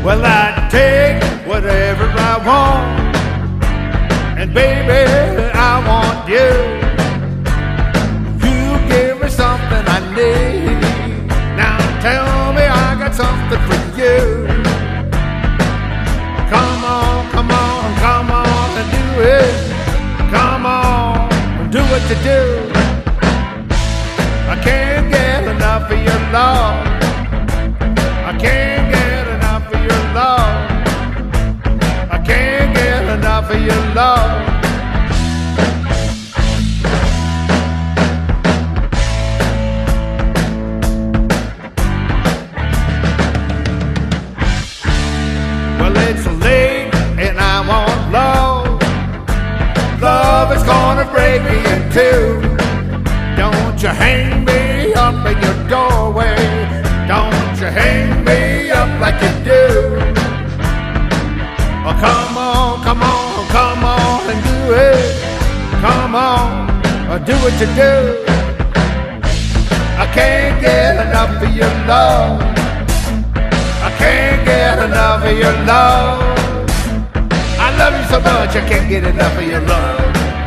Well, I take whatever I want, and baby, I want you. You give me something I need. Now tell me I got something for you. Come on, come on, come on and do it. Come on, do what you do. I can't get enough of your love. I can't get enough of your love. I can't get enough of your love. Well, it's late and I want love. Love is gonna break me in two. Don't you hang me up in your doorway. Don't you hang me up like you do. Oh, come on, come on, come on and do it. Come on, do what you do. I can't get enough of your love. I can't get enough of your love. I love you so much I can't get enough of your love.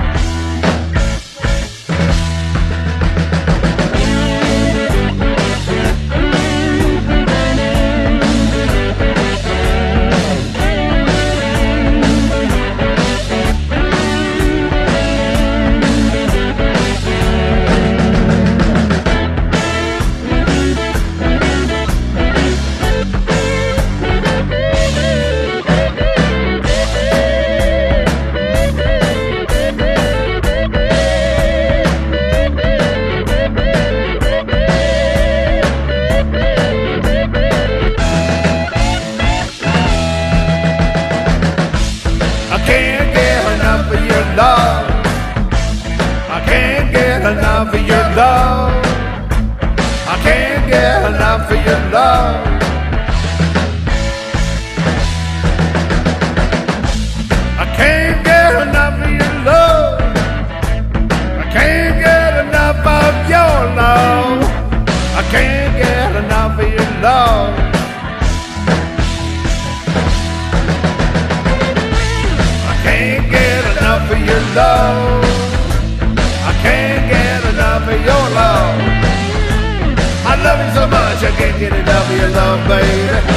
I can't get enough of your love. I can't get enough of your love. I can't get enough of your love. I can't get enough of your love. I can't get enough of your love. I can't get enough of your love. Can't get enough of your love. I can't get enough of your love. I love you so much I can't get enough of your love, baby.